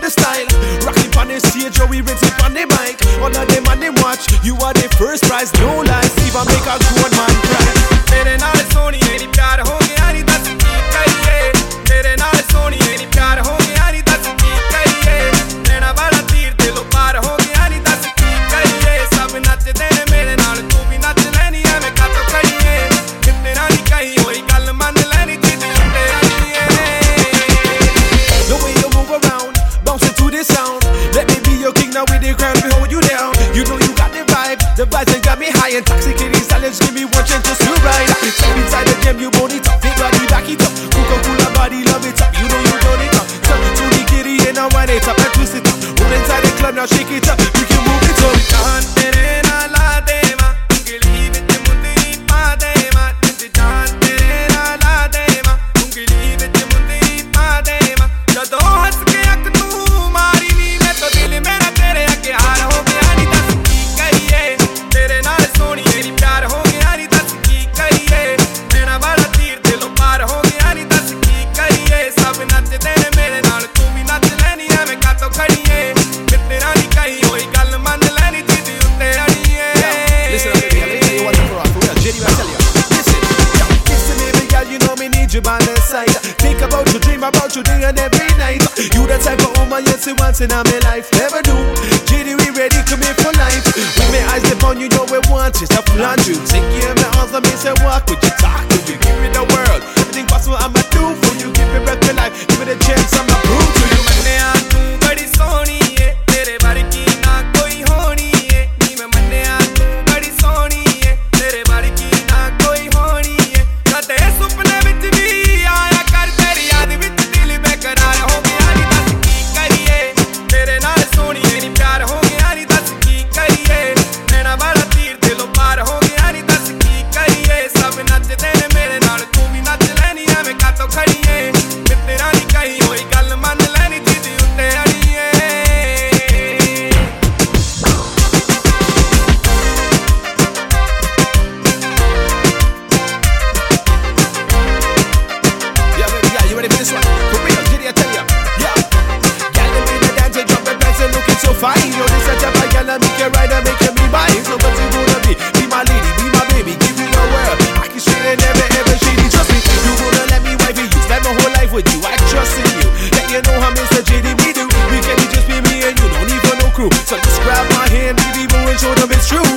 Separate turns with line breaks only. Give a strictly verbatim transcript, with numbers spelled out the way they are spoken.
the style. Rocking on the stage, or we rinse it on the mic. All of them on them watch, you are the first prize, no lies. Even make a grown man cry.
तेरे नाल सोनी मेरी प्यार हो गया नी दस की करिए तेरे नाल सोनी मेरी प्यार हो गया नी दस की करिए लेना बड़ा तीर दिलों पार हो गया नी दस की करिए सब नचदे ने मेरे नाल तू भी नच लेनी है मैं कातों खड़िए कितने नाली कहीं होई गल मन लेनी जिदी उत्ते आईए
The way you move around, bouncing to this sound. Let me be your king now with the crown, we hold you down. You know you got the vibe, the vibes that got me high. Intoxicating silence, give me one chance just to ride. Step inside the gym, you bone it up, big body, back it up. Coca-Cola body, love it up, you know you done it up. Turn to the kitty and now wind it up and twist it up. Roll inside the club, now shake it up, you can move it up.
जान तेरे नाल आ देवा उंगली विच मुंदरी पा देवा जान तेरे नाल आ देवा उंगली विच मुंदरी पा देवा जदों हंस के अख तू मारी नी मैं तो दिल मेरा तेरे अगे हार हो गया नी दस की करिए तेरे नाल सोनी मेरी प्यार हो गया नी दस की करिए लेना वाला तीर दिलों पार हो गया नी दस की करिए सब नचदे ने मेरे नाल तू भी नच लेनी है मैं कातों खड़िए कितने नाली कहीं होई गल मन लेनी जिदी उत्ते अड़िए
Listen up, baby, let me tell you what I'm for. For real, J D, I tell you. Listen, yo, listen, baby girl, you know me need you by my side. Think about you, dream about you day and every night. You the type of woman you see once in my life, never do. J D, we ready, come in for life. With my eyes upon you, know we want it. I plan you. Take care of my arms, let me say walk with you, talk with you, give me the world. Everything possible I'ma do for you. Give me back your life, give me the chance, I'ma prove to you.
मन्निया तू बड़ी सोहनी है तेरे वर्गी ना कोई होनी है नी मैं मन्निया तू बड़ी सोहनी है तेरे वर्गी ना कोई होनी है कदे सुपने विच भी आया कर तेरी याद विच दिल बेकरार हो गया नी दस की करिए तेरे नाल सोहनी मेरी प्यार हो गया नी दस की करिए लेना वाला तीर दिलों पार हो गया नी दस की करिए सब नचदे ने मेरे नाल तू भी नच लेनी है मैं कातों खड़िए कितने नाली कहीं होई गल मन लेनी जिदी उत्ते अड़िए
Yeah, baby, yeah, you ready for this one? For real, J D, I tell ya. Yeah, girl, you make the dance and jump and dance and looking so fine. Yo, this a job I gotta make you right and make you be mine. So what you gonna be? Be my lady, be my baby, give you the world. I can straight and never ever shady. Trust me, you gonna let me wife you. Spend my whole life with you. I trust in you. Let you know how Mister J D we do. We can just be me and you. Don't need for no crew. So just grab my hand, baby, boo, and show them it's true.